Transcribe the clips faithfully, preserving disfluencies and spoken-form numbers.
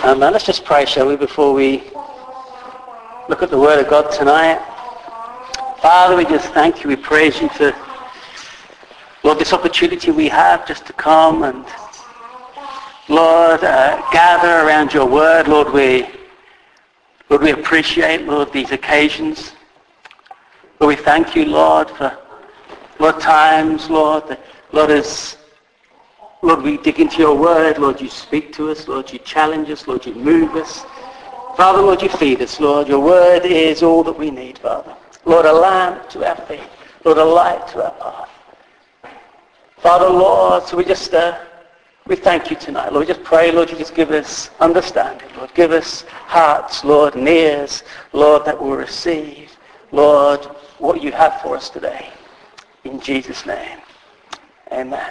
Um, and let's just pray, shall we, before we look at the Word of God tonight. Father, we just thank you, we praise you for, Lord, this opportunity we have just to come and, Lord, uh, gather around your Word. Lord, we, Lord, we appreciate, Lord, these occasions. Lord, we thank you, Lord, for, Lord, times, Lord, that, Lord, as Lord, we dig into your word. Lord, you speak to us. Lord, you challenge us. Lord, you move us. Father, Lord, you feed us. Lord, your word is all that we need, Father. Lord, a lamp to our feet. Lord, a light to our path. Father, Lord, so we just, uh, we thank you tonight. Lord, we just pray, Lord, you just give us understanding. Lord, give us hearts, Lord, and ears, Lord, that will receive, Lord, what you have for us today. In Jesus' name, amen.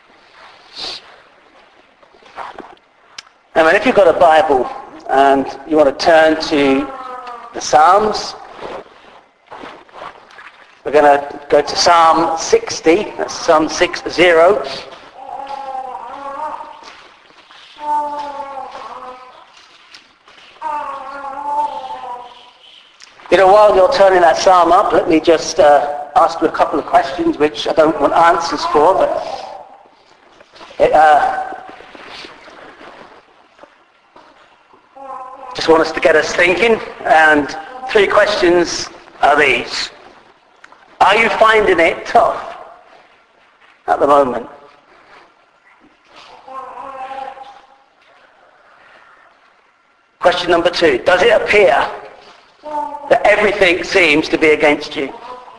Now, if you've got a Bible and you want to turn to the Psalms, we're going to go to Psalm sixty. That's Psalm six zero. You know, while you're turning that psalm up, let me just uh, ask you a couple of questions which I don't want answers for, but it, uh, just want us to get us thinking. And three questions are these. Are you finding it tough at the moment? Question number two. Does it appear that everything seems to be against you?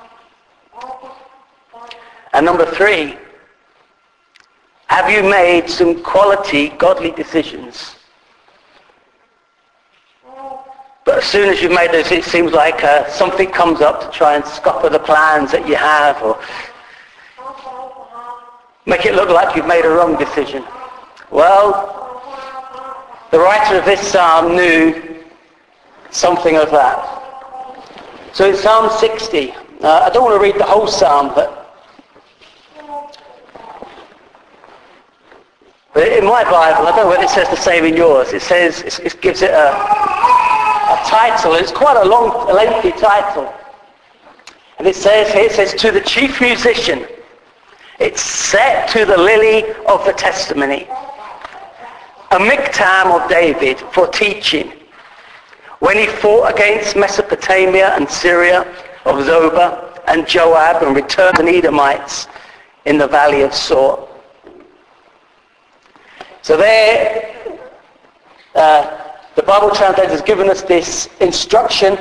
And number three, have you made some quality, godly decisions? But as soon as you've made those, it seems like uh, something comes up to try and scupper the plans that you have, or make it look like you've made a wrong decision. Well, the writer of this psalm knew something of that. So in Psalm sixty, uh, I don't want to read the whole psalm, but But in my Bible, I don't know whether it says the same in yours. It says, it gives it a, a title. It's quite a long, a lengthy title. And it says here, it says, to the chief musician, it's set to the lily of the testimony, a miktam of David for teaching, when he fought against Mesopotamia and Syria, of Zobah and Joab, and returned the Edomites in the valley of Sor. So there, uh, the Bible translator has given us this instruction,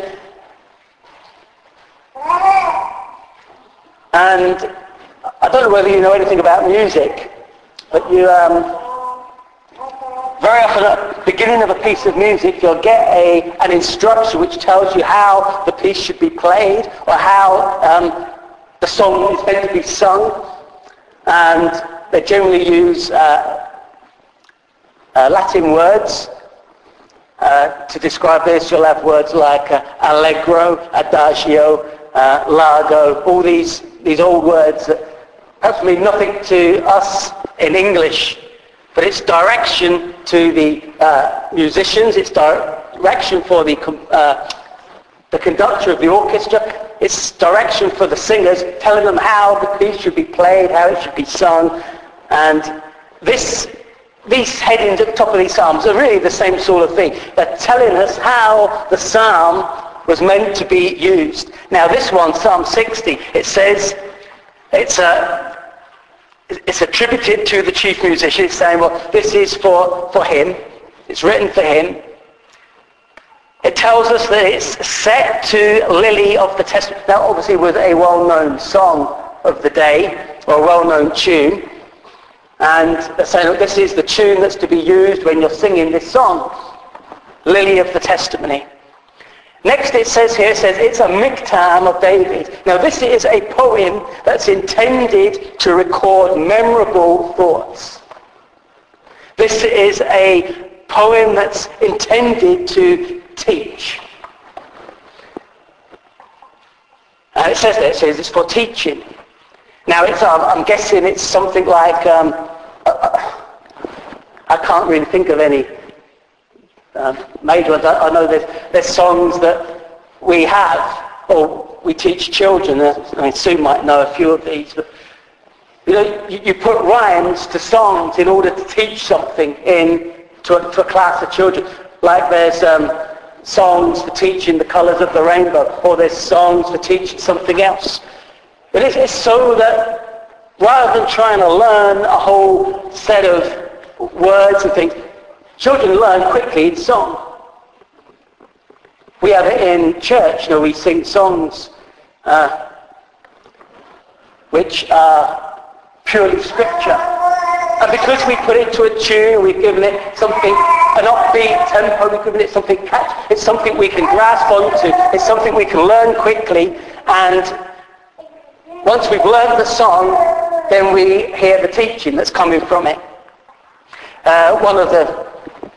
and I don't know whether you know anything about music, but you um, very often at the beginning of a piece of music you'll get a, an instruction which tells you how the piece should be played, or how um, the song is meant to be sung, and they generally use uh, Uh, Latin words. Uh, to describe this, you'll have words like uh, allegro, adagio, uh, largo, all these, these old words that perhaps mean nothing to us in English, but it's direction to the uh, musicians, it's direction for the, uh, the conductor of the orchestra, it's direction for the singers, telling them how the piece should be played, how it should be sung, and this These headings at the top of these psalms are really the same sort of thing. They're telling us how the psalm was meant to be used. Now this one, Psalm sixty, it says it's a, it's attributed to the chief musician. It's saying, well, this is for, for him. It's written for him. It tells us that it's set to Lily of the Testament. That obviously was a well-known song of the day, or a well-known tune. And they're saying, look, this is the tune that's to be used when you're singing this song, Lily of the Testimony. Next it says here, it says it's a miktam of David. Now this is a poem that's intended to record memorable thoughts. This is a poem that's intended to teach. Uh, it says there, it says it's for teaching. Now, it's, um, I'm guessing it's something like, um, uh, I can't really think of any um, major ones. I, I know there's, there's songs that we have, or we teach children. I mean, Sue might know a few of these, but you know, you, you put rhymes to songs in order to teach something in to a, to a class of children. Like there's um, songs for teaching the colours of the rainbow, or there's songs for teaching something else. But it's, it's so that rather than trying to learn a whole set of words and things, children learn quickly in song. We have it in church, you know, we sing songs uh, which are purely scripture. And because we put it to a tune, we've given it something, an upbeat tempo, we've given it something catchy, it's something we can grasp onto, it's something we can learn quickly, and once we've learned the song, then we hear the teaching that's coming from it. Uh, one of the,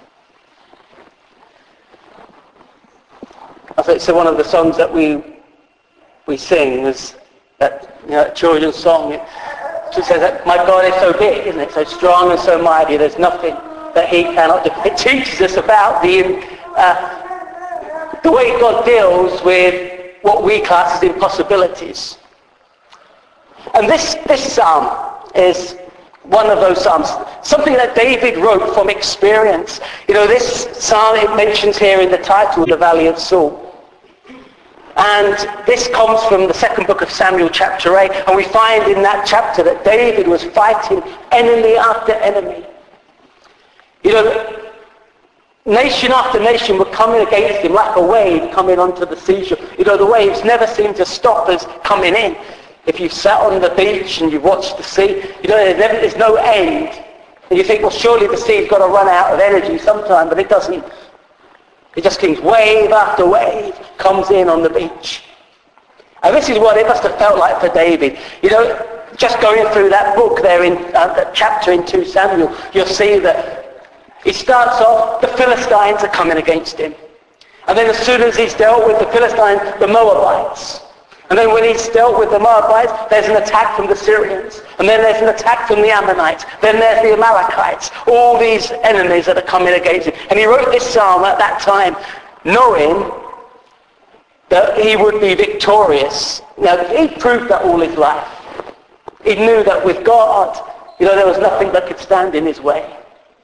I think so one of the songs that we we sing is that, you know, children's song. It just says that my God is so big, isn't it? So strong and so mighty. There's nothing that He cannot do. It teaches us about the uh, the way God deals with what we class as impossibilities. And this this psalm is one of those psalms, something that David wrote from experience. You know, this psalm, it mentions here in the title, the Valley of Saul. And this comes from the second book of Samuel, chapter eight, and we find in that chapter that David was fighting enemy after enemy. You know, nation after nation were coming against him like a wave coming onto the seashore. You know, the waves never seem to stop us coming in. If you've sat on the beach and you've watched the sea, you know, there's, never, there's no end. And you think, well, surely the sea's got to run out of energy sometime, but it doesn't. It just keeps wave after wave comes in on the beach. And this is what it must have felt like for David. You know, just going through that book there in uh, that chapter in Second Samuel, you'll see that he starts off, the Philistines are coming against him. And then as soon as he's dealt with the Philistines, the Moabites. And then when he's dealt with the Moabites, there's an attack from the Syrians. And then there's an attack from the Ammonites. Then there's the Amalekites. All these enemies that are coming against him. And he wrote this psalm at that time, knowing that he would be victorious. Now, he proved that all his life. He knew that with God, you know, there was nothing that could stand in his way.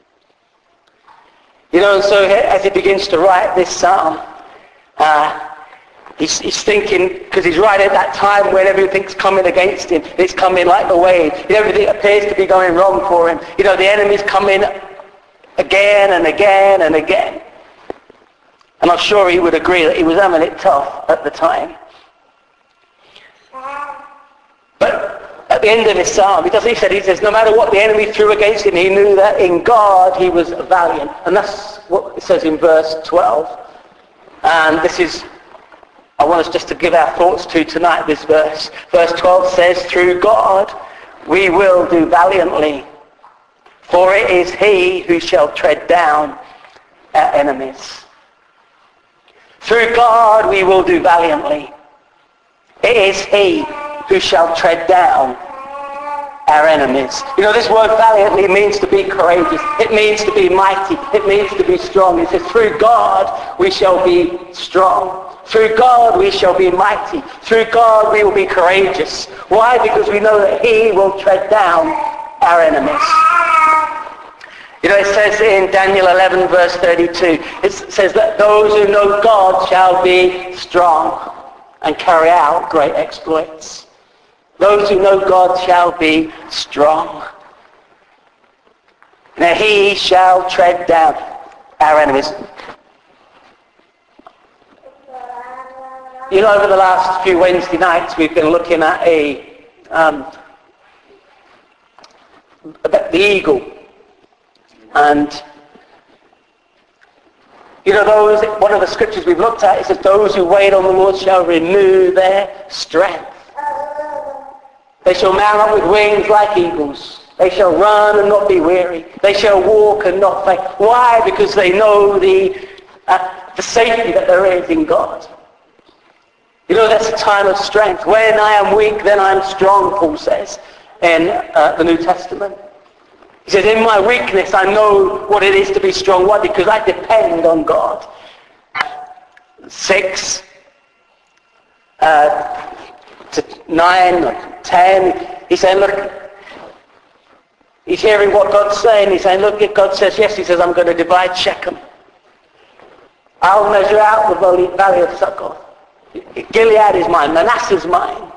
You know, and so as he begins to write this psalm, uh, He's, he's thinking, because he's right at that time when everything's coming against him. It's coming like a wave. You know, everything appears to be going wrong for him. You know, the enemy's coming again and again and again. And I'm sure he would agree that he was having it tough at the time. But at the end of his psalm, he, does, he said, he says, no matter what the enemy threw against him, he knew that in God he was valiant. And that's what it says in verse twelve. And this is, I want us just to give our thoughts to tonight, this verse. Verse twelve says, through God we will do valiantly, for it is He who shall tread down our enemies. Through God we will do valiantly. It is He who shall tread down our enemies. You know, this word valiantly means to be courageous. It means to be mighty. It means to be strong. It says, through God we shall be strong. Through God we shall be mighty. Through God we will be courageous. Why? Because we know that He will tread down our enemies. You know, it says in Daniel eleven verse thirty-two, it says that those who know God shall be strong and carry out great exploits. Those who know God shall be strong. Now He shall tread down our enemies. You know, over the last few Wednesday nights, we've been looking at a um, about the eagle, and you know, those. One of the scriptures we've looked at, it says, "Those who wait on the Lord shall renew their strength. They shall mount up with wings like eagles. They shall run and not be weary. They shall walk and not faint." Why? Because they know the uh, the safety that there is in God. You know, that's a time of strength. When I am weak, then I am strong, Paul says in uh, the New Testament. He says, in my weakness, I know what it is to be strong. Why? Because I depend on God. Six, uh, to nine, or ten, he's saying, look, he's hearing what God's saying. He's saying, look, if God says yes, he says, I'm going to divide Shechem. I'll measure out the valley of Succoth. Gilead is mine. Manasseh is mine.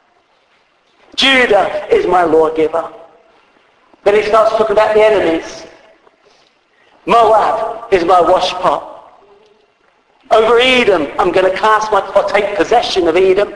Judah is my lawgiver. Then he starts talking about the enemies. Moab is my washpot. Over Edom, I'm going to cast my, or take possession of Edom.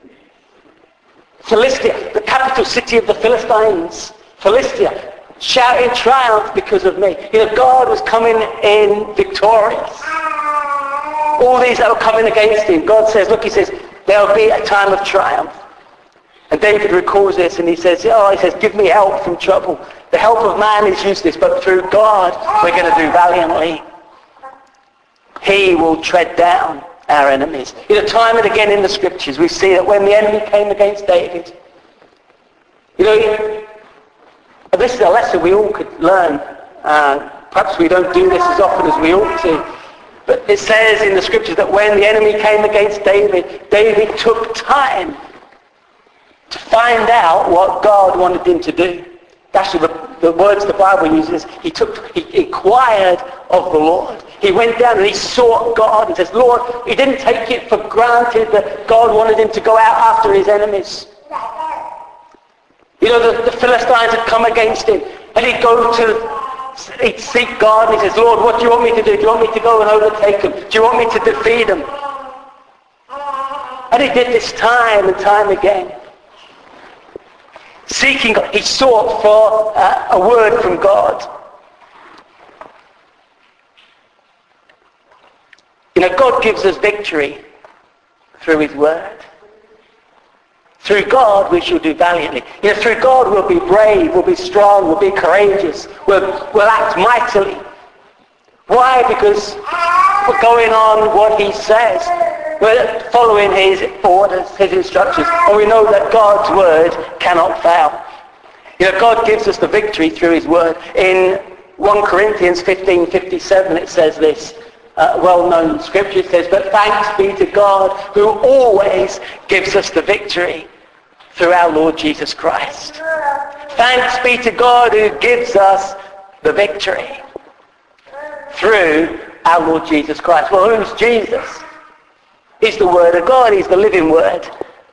Philistia, the capital city of the Philistines. Philistia, shout in triumph because of me. You know, God was coming in victorious. All these that were coming against him, God says, look, he says, there'll be a time of triumph. And David recalls this and he says, oh, he says, give me help from trouble. The help of man is useless, but through God, we're going to do valiantly. He will tread down our enemies. You know, time and again in the scriptures, we see that when the enemy came against David, you know, this is a lesson we all could learn. Uh, perhaps we don't do this as often as we ought to. But it says in the scriptures that when the enemy came against David, David took time to find out what God wanted him to do. That's the, the words the Bible uses. He took, he inquired of the Lord. He went down and he sought God and says, Lord, he didn't take it for granted that God wanted him to go out after his enemies. You know, the, the Philistines had come against him, and he'd go to, he'd seek God, and he says, Lord, what do you want me to do? Do you want me to go and overtake them? Do you want me to defeat them? And he did this time and time again. Seeking God. He sought for uh, a word from God. You know, God gives us victory through his word. Through God, we shall do valiantly. You know, through God, we'll be brave, we'll be strong, we'll be courageous, we'll, we'll act mightily. Why? Because we're going on what he says. We're following his orders, his instructions, and we know that God's word cannot fail. You know, God gives us the victory through his word. In First Corinthians fifteen fifty-seven, it says this. Uh, well-known scripture, it says, but thanks be to God who always gives us the victory through our Lord Jesus Christ. Thanks be to God who gives us the victory through our Lord Jesus Christ. Well, who's Jesus? He's the Word of God. He's the living Word.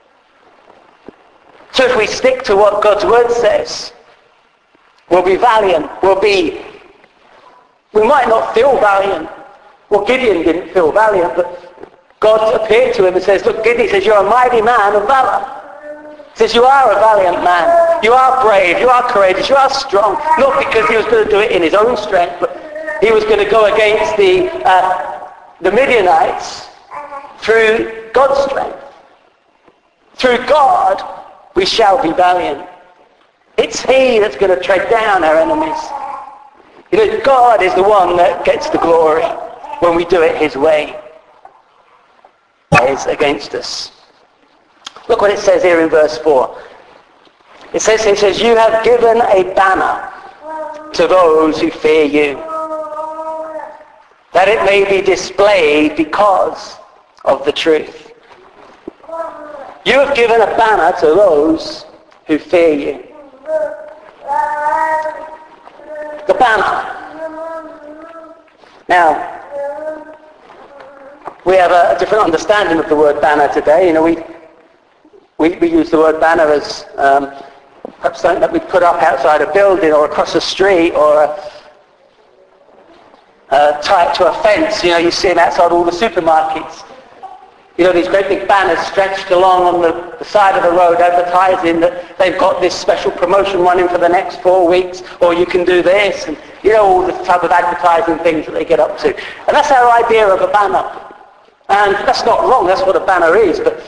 So if we stick to what God's Word says, we'll be valiant. We'll be, we might not feel valiant. Well, Gideon didn't feel valiant, but God appeared to him and says, look, Gideon, says, you're a mighty man of valor. He says, you are a valiant man. You are brave. You are courageous. You are strong. Not because he was going to do it in his own strength, but he was going to go against the, uh, the Midianites through God's strength. Through God, we shall be valiant. It's he that's going to tread down our enemies. You know, God is the one that gets the glory when we do it his way. Is against us. Look what it says here in verse four. It says, it says, you have given a banner to those who fear you, that it may be displayed because of the truth. You have given a banner to those who fear you. The banner. Now, we have a, a different understanding of the word banner today. You know, we we, we use the word banner as um, perhaps something that we put up outside a building or across a street or a, uh, tie it to a fence. You know, you see them outside all the supermarkets. You know, these great big banners stretched along on the, the side of the road advertising that they've got this special promotion running for the next four weeks, or you can do this, and you know, all the type of advertising things that they get up to. And that's our idea of a banner. And that's not wrong, that's what a banner is. But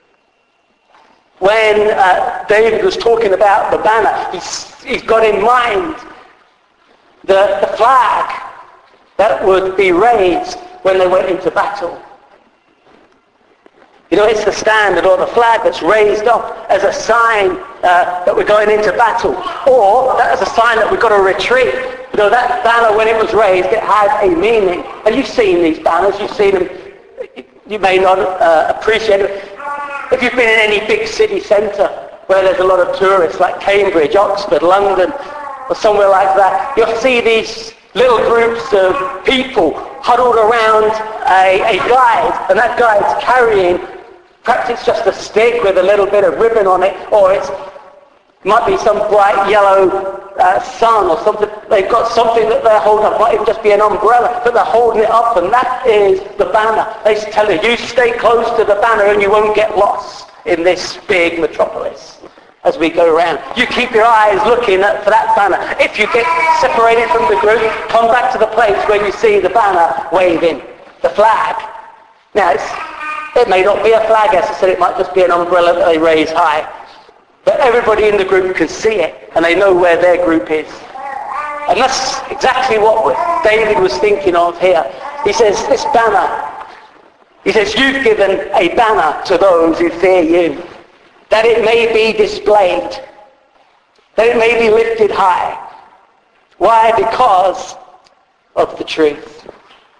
when uh, David was talking about the banner, he's, he's got in mind the, the flag that would be raised when they went into battle. You know, it's the standard or the flag that's raised up as a sign uh, that we're going into battle, or as a sign that we've got to retreat. You know, that banner, when it was raised, it had a meaning. And you've seen these banners, you've seen them, you may not uh, appreciate it. If you've been in any big city centre where there's a lot of tourists, like Cambridge, Oxford, London, or somewhere like that, you'll see these little groups of people huddled around a, a guide, and that guide's carrying, perhaps it's just a stick with a little bit of ribbon on it, or it's, it might be some bright yellow uh, sun or something. They've got something that they're holding up. It might even just be an umbrella, but they're holding it up, and that is the banner. They tell you, you stay close to the banner and you won't get lost in this big metropolis as we go around. You keep your eyes looking at, for that banner. If you get separated from the group, come back to the place where you see the banner waving, the flag. Now, it's, it may not be a flag, as I said, it might just be an umbrella that they raise high. But everybody in the group can see it, and they know where their group is. And that's exactly what David was thinking of here. He says, this banner, he says, you've given a banner to those who fear you, that it may be displayed, that it may be lifted high. Why? Because of the truth.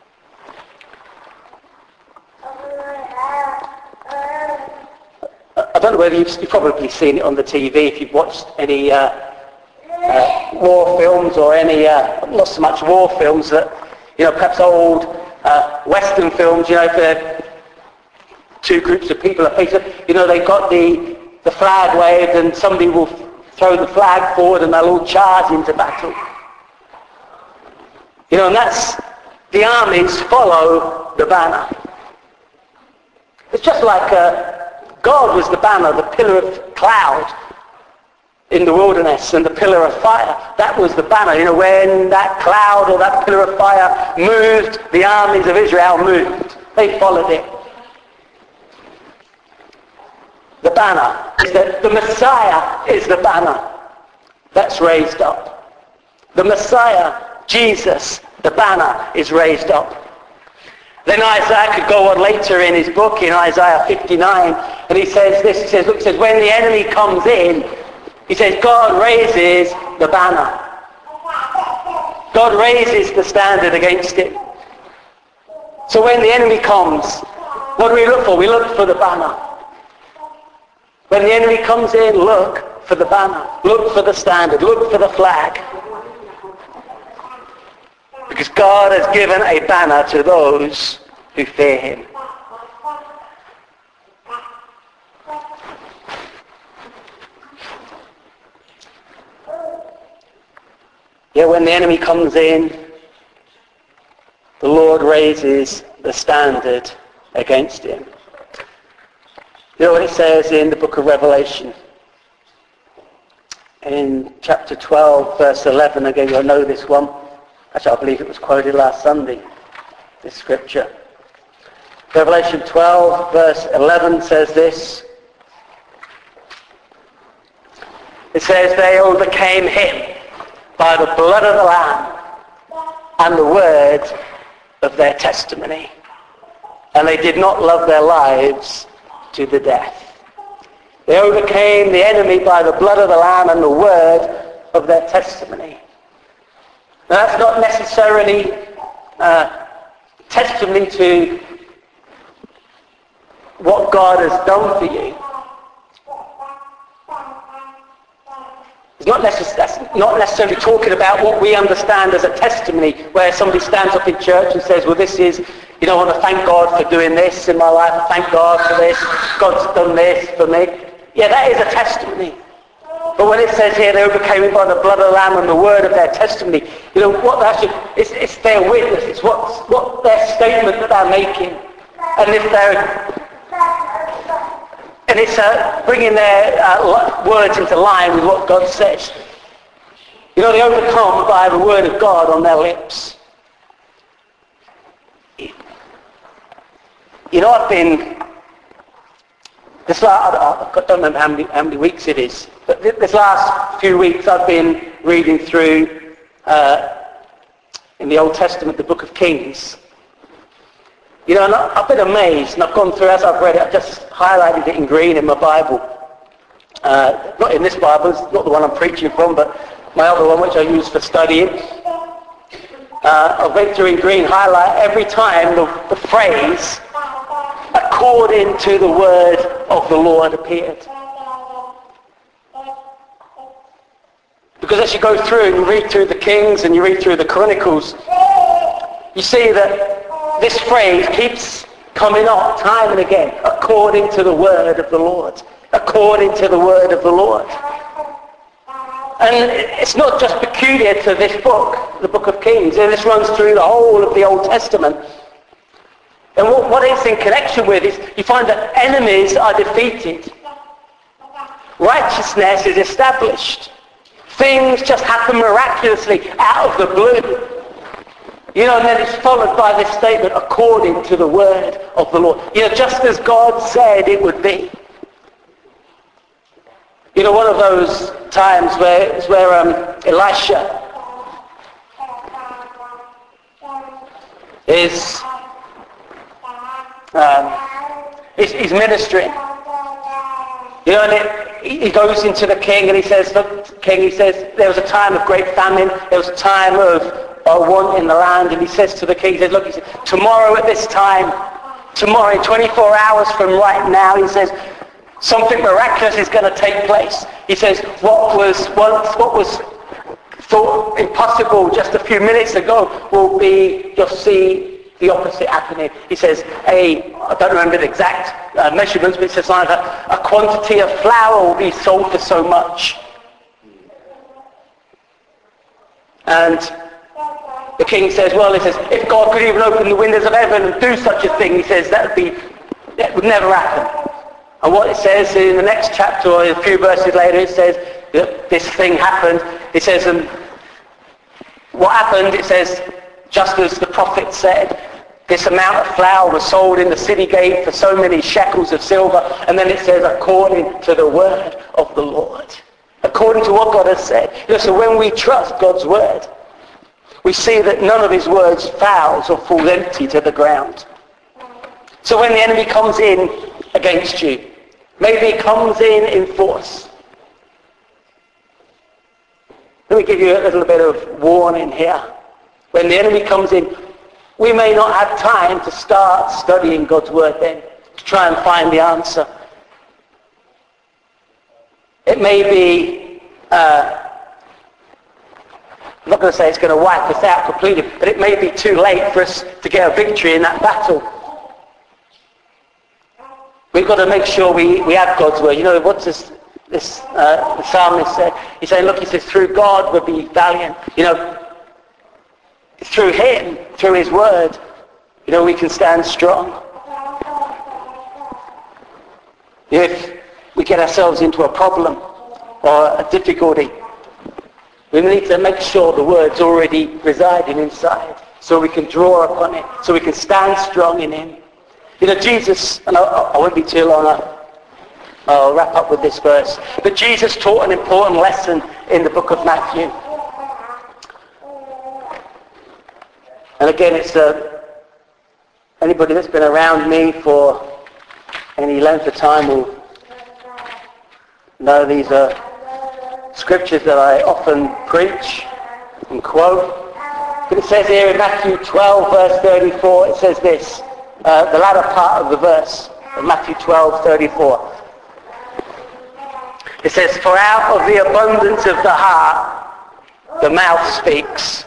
I don't know whether you've, you've probably seen it on the T V if you've watched any uh, uh, war films or any, uh, not so much war films, that, you know, perhaps old uh, Western films, you know, for two groups of people are facing, you know, they've got the, the flag waved and somebody will throw the flag forward and they'll all charge into battle. You know, and that's, the armies follow the banner. It's just like uh, God was the banner, the pillar of cloud in the wilderness and the pillar of fire. That was the banner. You know, when that cloud or that pillar of fire moved, the armies of Israel moved. They followed it. The banner is that the Messiah is the banner that's raised up. The Messiah, Jesus, the banner is raised up. Then Isaiah could go on later in his book, in Isaiah fifty-nine, and he says this, he says, look, he says, when the enemy comes in, he says, God raises the banner. God raises the standard against it. So when the enemy comes, what do we look for? We look for the banner. When the enemy comes in, look for the banner. Look for the standard. Look for the flag. Because God has given a banner to those who fear him. Yet when the enemy comes in, the Lord raises the standard against him. You know what it says in the book of Revelation? In chapter twelve, verse eleven, again, you'll know this one. Actually, I believe it was quoted last Sunday, this scripture. Revelation twelve, verse eleven says this. It says, they overcame him by the blood of the Lamb and the word of their testimony. And they did not love their lives to the death. They overcame the enemy by the blood of the Lamb and the word of their testimony. Now, that's not necessarily uh, testimony to what God has done for you. It's not, necess- not necessarily talking about what we understand as a testimony, where somebody stands up in church and says, well, this is, you know, I want to thank God for doing this in my life. I thank God for this. God's done this for me. Yeah, that is a testimony. But when it says here, they overcame him by the blood of the Lamb and the word of their testimony, you know, what actually, it's, it's their witness. It's what, what their statement that they're making. And if they're, and it's uh, bringing their uh, words into line with what God says. You know, they overcome by the word of God on their lips. You know, I've been, this last, I don't remember how many, how many weeks it is, but this last few weeks I've been reading through, uh, in the Old Testament, the book of Kings. You know, and I've been amazed, and I've gone through, as I've read it, I've just highlighted it in green in my Bible. Uh, not in this Bible, it's not the one I'm preaching from, but my other one, which I use for studying. Uh, I've read through in green, highlight every time the, the phrase, according to the word of the Lord appeared. Because as you go through and you read through the Kings and you read through the Chronicles, you see that this phrase keeps coming up time and again, according to the word of the Lord. According to the word of the Lord. And it's not just peculiar to this book, the book of Kings. And this runs through the whole of the Old Testament. And what, what it's in connection with is you find that enemies are defeated. Righteousness is established. Things just happen miraculously out of the blue. You know, and then it's followed by this statement, according to the word of the Lord. You know, just as God said it would be. You know, one of those times where, is where um, Elisha is um, he's, he's ministering. You know, and it, he goes into the king and he says, look, king, he says, there was a time of great famine. There was a time of uh, want in the land. And he says to the king, he says, look, he says, tomorrow at this time, tomorrow, in twenty-four hours from right now, he says, something miraculous is going to take place. He says, what was once, what was thought impossible just a few minutes ago will be, you'll see the opposite happening. He says, a, I don't remember the exact uh, measurements, but it says like a, a quantity of flour will be sold for so much. And the king says, well, he says, if God could even open the windows of heaven and do such a thing, he says, that would be, that would never happen. And what it says in the next chapter, or a few verses later, it says that this thing happened. It says, um, what happened, it says, just as the prophet said, this amount of flour was sold in the city gate for so many shekels of silver. And then it says, according to the word of the Lord. According to what God has said. You know, so when we trust God's word, we see that none of his words fails or falls empty to the ground. So when the enemy comes in against you, maybe he comes in in force. Let me give you a little bit of warning here. When the enemy comes in, we may not have time to start studying God's word then, to try and find the answer. It may be, uh, I'm not going to say it's going to wipe us out completely, but it may be too late for us to get a victory in that battle. We've got to make sure we, we have God's word. You know, what's this, this uh, the psalmist said? He's saying, look, he says, through God we'll be valiant. You know, through him, through his word, you know, we can stand strong. If we get ourselves into a problem or a difficulty, we need to make sure the word's already residing inside so we can draw upon it, so we can stand strong in him. You know, Jesus, and I, I won't be too long, I'll, I'll wrap up with this verse, but Jesus taught an important lesson in the book of Matthew. And again, it's uh, anybody that's been around me for any length of time will know these are scriptures that I often preach and quote. But it says here in Matthew twelve, verse thirty-four, it says this, uh, the latter part of the verse, of Matthew twelve, thirty-four. It says, for out of the abundance of the heart, the mouth speaks.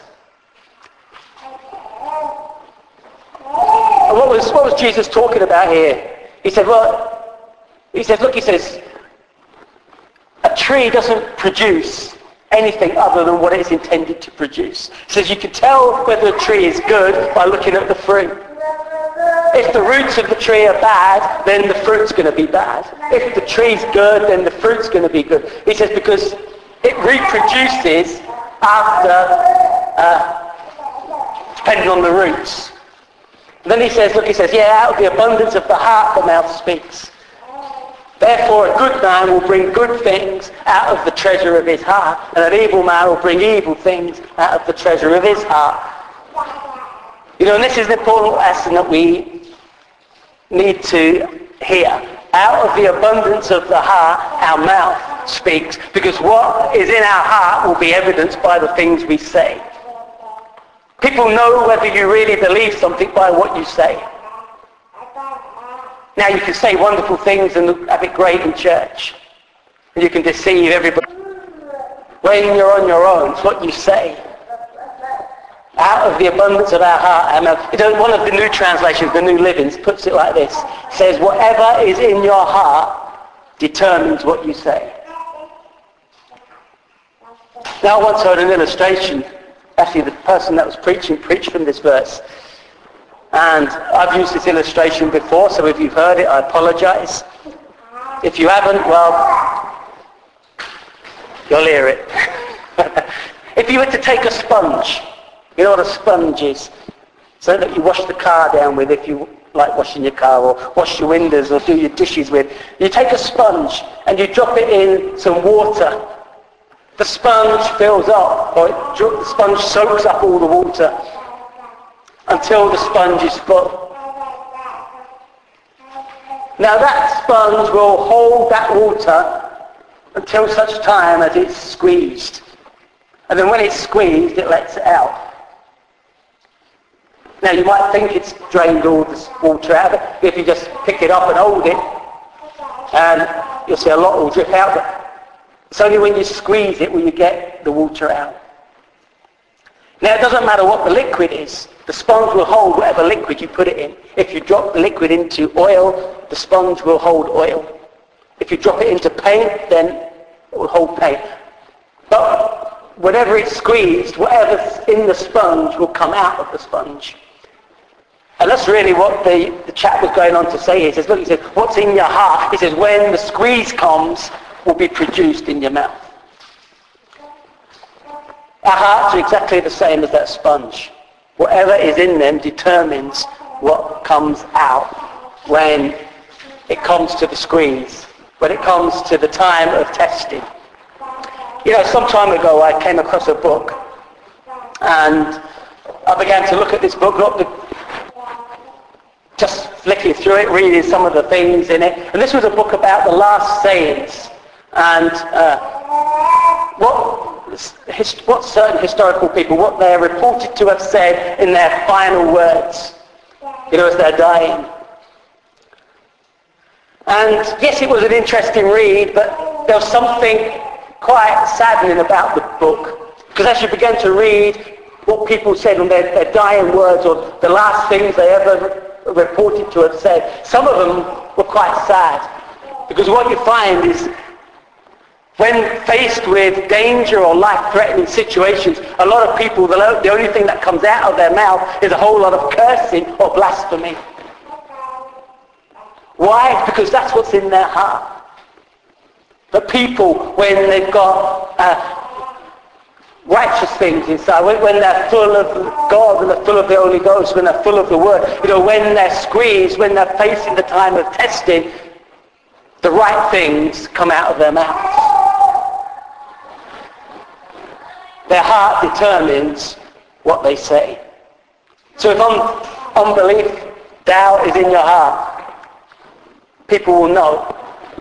And what was, what was Jesus talking about here? He said, well, he says, look, he says, a tree doesn't produce anything other than what it's intended to produce. He says you can tell whether a tree is good by looking at the fruit. If the roots of the tree are bad, then the fruit's going to be bad. If the tree's good, then the fruit's going to be good. He says because it reproduces after, uh, depending on the roots. And then he says, look, he says, yeah, out of the abundance of the heart the mouth speaks. Therefore a good man will bring good things out of the treasure of his heart, and an evil man will bring evil things out of the treasure of his heart. You know, and this is an important lesson that we need to hear. Out of the abundance of the heart, our mouth speaks. Because what is in our heart will be evidenced by the things we say. People know whether you really believe something by what you say. Now you can say wonderful things and have it great in church. And you can deceive everybody. When you're on your own, it's what you say. Out of the abundance of our heart, our mouth. You know, one of the new translations, the New Livings, puts it like this. It says, whatever is in your heart determines what you say. Now I once heard an illustration. Actually, the person that was preaching preached from this verse. And I've used this illustration before, so if you've heard it, I apologize. If you haven't, well, you'll hear it. If you were to take a sponge, you know what a sponge is? So that you wash the car down with if you like washing your car, or wash your windows or do your dishes with. You take a sponge and you drop it in some water. The sponge fills up, or it, the sponge soaks up all the water until the sponge is full. Now that sponge will hold that water until such time as it's squeezed. And then when it's squeezed, it lets it out. Now you might think it's drained all this water out of it. If you just pick it up and hold it, and you'll see a lot will drip out. But it's only when you squeeze it will you get the water out. Now it doesn't matter what the liquid is. The sponge will hold whatever liquid you put it in. If you drop the liquid into oil, the sponge will hold oil. If you drop it into paint, then it will hold paint. But whenever it's squeezed, whatever's in the sponge will come out of the sponge. And that's really what the, the chap was going on to say. He says, look, he says, what's in your heart? He says, when the squeeze comes, will be produced in your mouth. Our hearts are exactly the same as that sponge. Whatever is in them determines what comes out when it comes to the squeeze, when it comes to the time of testing. You know, some time ago I came across a book, and I began to look at this book, look, just flicking through it, reading some of the things in it. And this was a book about the last sayings, and uh, what, what certain historical people, what they're reported to have said in their final words, you know, as they're dying. And yes, it was an interesting read, but there was something quite saddening about the book. Because as you began to read what people said on their, their dying words, or the last things they ever reported to have said, some of them were quite sad. Because what you find is, when faced with danger or life-threatening situations, a lot of people, the only thing that comes out of their mouth is a whole lot of cursing or blasphemy. Why? Because that's what's in their heart. But people, when they've got uh, righteous things inside, when, when they're full of God and they're full of the Holy Ghost, when they're full of the Word, you know, when they're squeezed, when they're facing the time of testing, the right things come out of their mouths. Their heart determines what they say. So if un- unbelief, doubt is in your heart, people will know.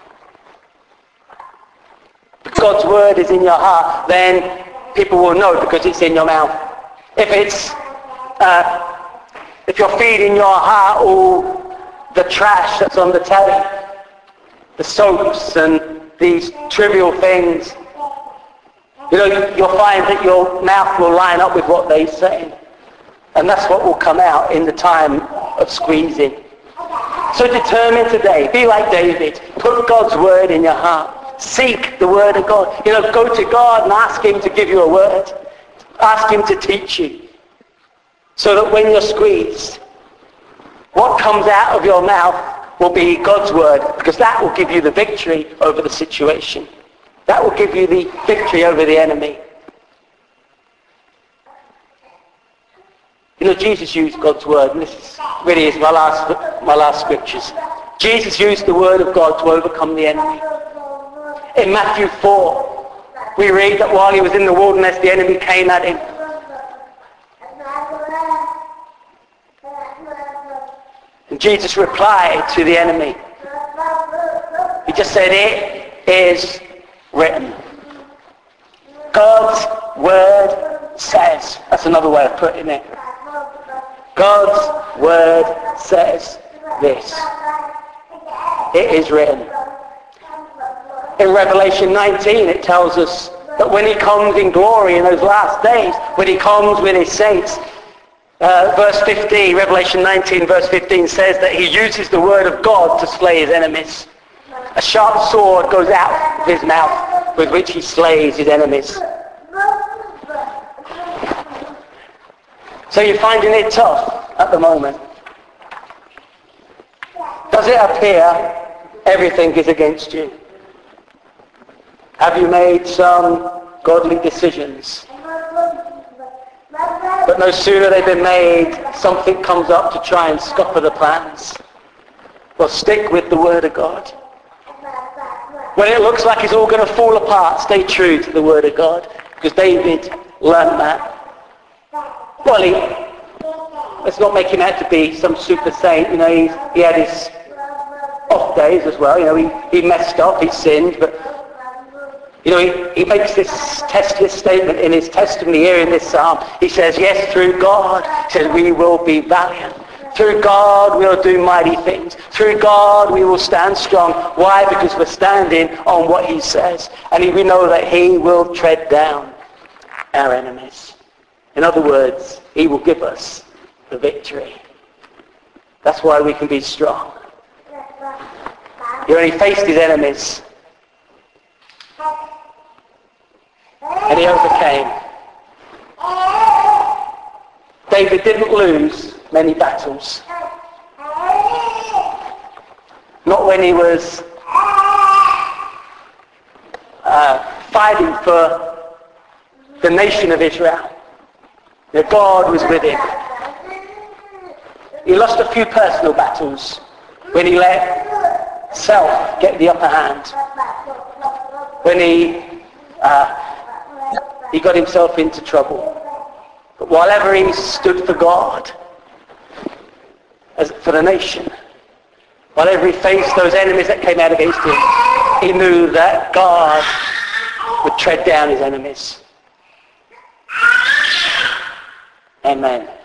If God's word is in your heart, then people will know because it's in your mouth. If it's, uh, if you're feeding your heart all the trash that's on the telly, the soaps and these trivial things, you know, you'll find that your mouth will line up with what they say. And that's what will come out in the time of squeezing. So determine today, be like David, put God's word in your heart. Seek the word of God. You know, go to God and ask him to give you a word. Ask him to teach you. So that when you're squeezed, what comes out of your mouth will be God's word, because that will give you the victory over the situation. That will give you the victory over the enemy. You know, Jesus used God's word, and this really is my last, my last scriptures. Jesus used the word of God to overcome the enemy. In Matthew four, we read that while he was in the wilderness, the enemy came at him. And Jesus replied to the enemy. He just said, it is written. God's word says. That's another way of putting it. God's word says this. It is written. In Revelation nineteen, it tells us that when he comes in glory in those last days, when he comes with his saints, uh, verse fifteen, Revelation nineteen, verse fifteen says that he uses the word of God to slay his enemies. A sharp sword goes out of his mouth with which he slays his enemies. So you're finding it tough at the moment. Does it appear everything is against you? Have you made some godly decisions? But no sooner they've been made, something comes up to try and scupper the plans. Well, stick with the Word of God. When it looks like it's all going to fall apart, stay true to the Word of God. Because David learned that. Well, he, let's not make him out to be some super saint. You know, he, he had his off days as well. You know, he, he messed up, he sinned, but you know, he, he makes this test, this statement in his testimony here in this psalm. He says, yes, through God, he says, we will be valiant. Through God, we'll do mighty things. Through God, we will stand strong. Why? Because we're standing on what he says. And we know that he will tread down our enemies. In other words, he will give us the victory. That's why we can be strong. He only faced his enemies. And he overcame. David didn't lose many battles. Not when he was uh, fighting for the nation of Israel. You know, God was with him. He lost a few personal battles when he let self get the upper hand. When he uh, he got himself into trouble. But whatever he stood for God, as for the nation, whatever he faced those enemies that came out against him, he knew that God would tread down his enemies. Amen.